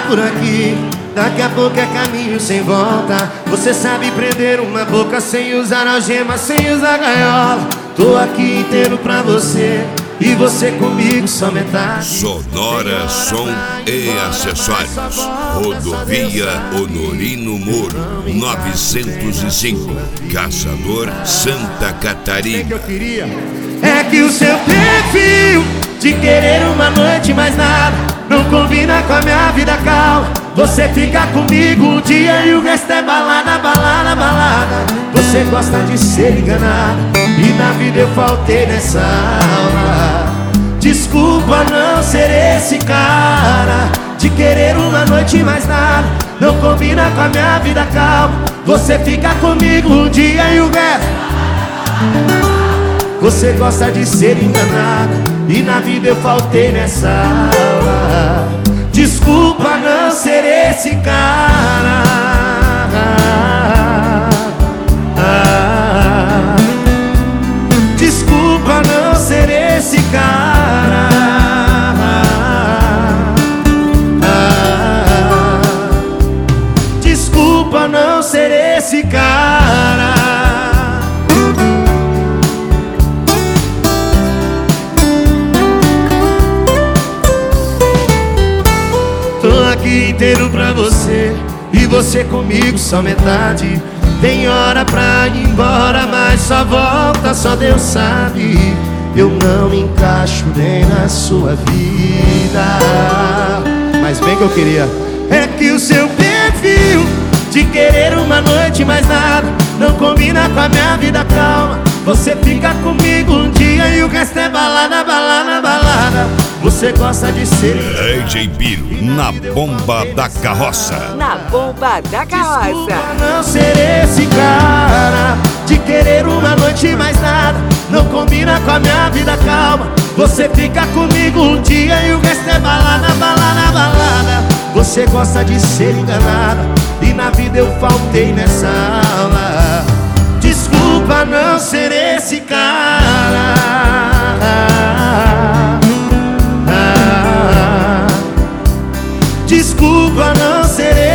por aqui. Daqui a pouco é caminho sem volta. Você sabe prender uma boca sem usar algema, sem usar gaiola. Tô aqui inteiro pra você e você comigo só metade. Sonora, som e acessórios. Rodovia Honorino Moro, 905, Caçador, Santa Catarina. O que eu queria é que o seu perfil de querer uma noite mais nada não combina com a minha vida calma. Você fica comigo um dia e o resto é balada, balada, balada. Você gosta de ser enganada e na vida eu faltei nessa aula. Desculpa não ser esse cara de querer uma noite mais nada não combina com a minha vida calma. Você fica comigo um dia e o resto. Você gosta de ser enganada e na vida eu faltei nessa aula. Desculpa não ser esse cara. Desculpa não ser esse cara. Desculpa não ser esse cara. Tô aqui inteiro pra você e você comigo só metade. Tem hora pra ir embora, mas só volta, só Deus sabe. Eu não me encaixo nem na sua vida. Mas bem que eu queria é que o seu perfil de querer uma noite mais nada não combina com a minha vida calma. Você fica comigo um dia e o resto é balada, balada, balada. Você gosta de ser DJ Biro, na bomba da carroça. Na bomba da carroça. Desculpa não ser esse cara de querer uma noite mais nada não combina com a minha vida calma. Você fica comigo um dia e o resto é balada, balada, balada. Você gosta de ser enganada e na vida eu faltei nessa aula. Desculpa não ser esse cara. Desculpa não ser